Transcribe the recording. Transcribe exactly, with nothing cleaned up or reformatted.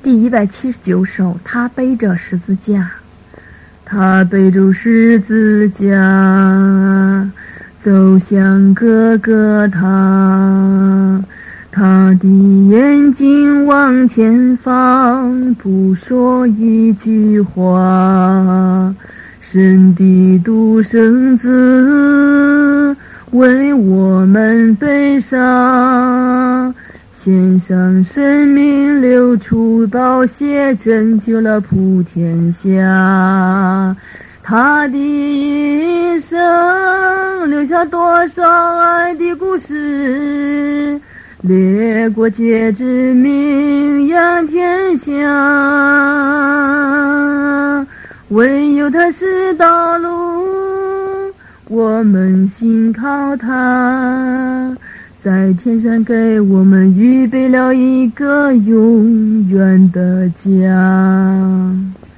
第一百七十九首，他背着十字架，他背着十字架，走向哥哥他，他的眼睛往前方，不说一句话，神的独生子为我们悲伤，献上生命，流出宝血，拯救了普天下。他的一生留下多少爱的故事，列国皆知名扬天下。唯有他是道路，我们信靠他，在天上给我们预备了一个永远的家。